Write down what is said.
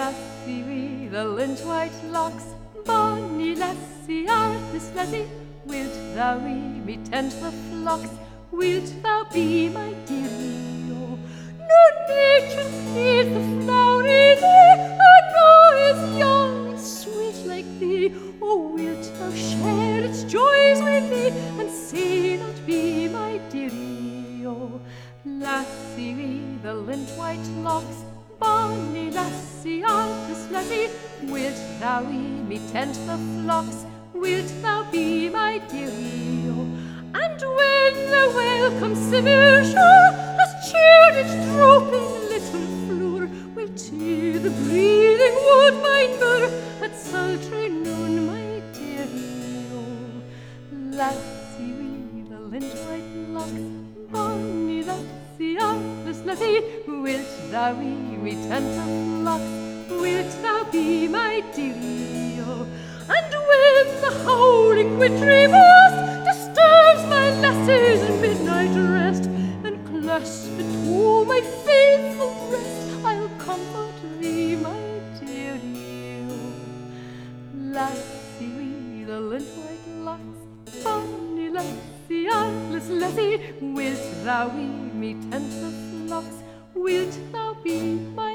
Lassie wi' the lint white locks, bonny lassie, artless lassie, wilt thou wi' me tend the flocks? Wilt thou be my dearie, oh? No nature please the flowery thee, and no is young and sweet like thee. Oh, wilt thou share its joys with me, and say not be my dearie, oh? Lassie wi' the lint white locks, bonny lassie, artless lassie, wilt thou wi' me tend the flocks? Wilt thou be my dearie, oh? And when the welcome Sibyl shore has cheered its drooping little floor, will to the breathing woodbine moor at sultry noon, my dearie, oh? Lassie wi' the lint white locks, bonny lassie, artless lassie, wilt thou wi' me tend the flocks? Wilt thou be my dearie, oh? And when the howling wintry blast disturbs my lassie's midnight rest, and clasped to my faithful breast, I'll comfort thee, my dearie, oh. Lassie wi' the lint white locks, bonny lassie, artless lassie, wilt thou wi' me tend the flocks? Wilt thou be my